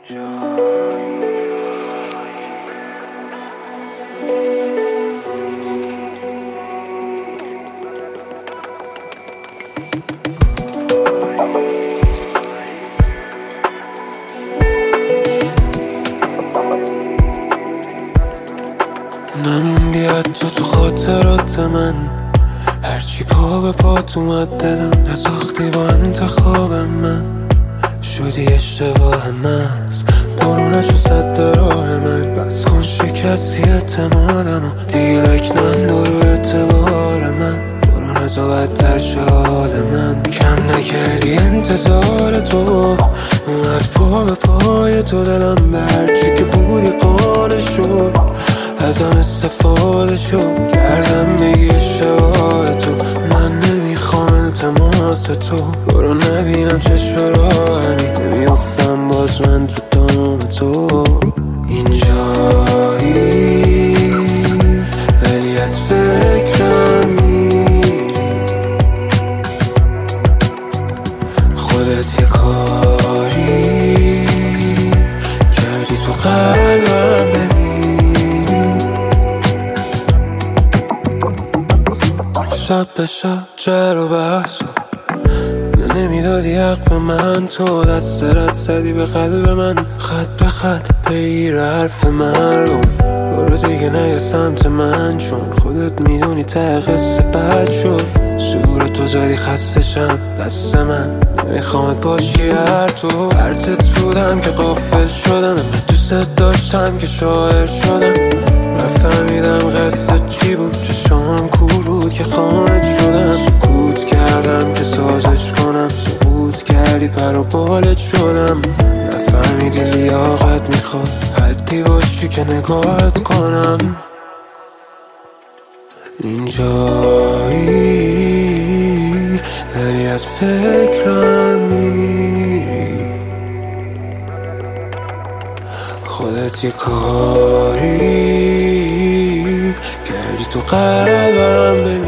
نموندی تو خاطرات من، هرچی پا به پات اومد دلم نساختی با انتخاب من. شدی اشتباه محض، برو نشو سد راه من. بس کن شکستی اعتمادم و دیگه لکنن دارو اعتبار من. برو نزا بدتر شه حال من، کم نکردی انتظار تو. اومد پا به پای تو دلم، به هرچی که بودی قانع شد. ازم استفاده شد، کردم بگی اشتباه تو. من نمیخوام التماس تو، برو نبینم چشم راهنی. نمیافتم باز من تو دام تو. اینجایی ولی از فکرم میری، خودت یه کاری کردی تو قلبم بمیری. شب به شب جر و بحث نمیدادی حق به من. تو دست رد زدی به قلب من، خط به خط پیر حرف مردم. برو دیگه نیا سمت من، چون خودت میدونی ته قصه بد شد. زور تو زدی خسته شم دست من، نمیخوامت باشی هر تو. هرتت بودم که غافل شدم، دوست داشتم که شاعر شدم. نفهمیدم قصه چی بود، چشام کور بود که خانت شدم. سکوت کردم که سازش کنم، سکوت کردی پر و بالت شدم. نفهمیدی لیاقت میخواد حدی باشی که نگاهت کنم. اینجایی ولی از فکرم میری، خودت یه کاری کردی تو قلبم بمیری.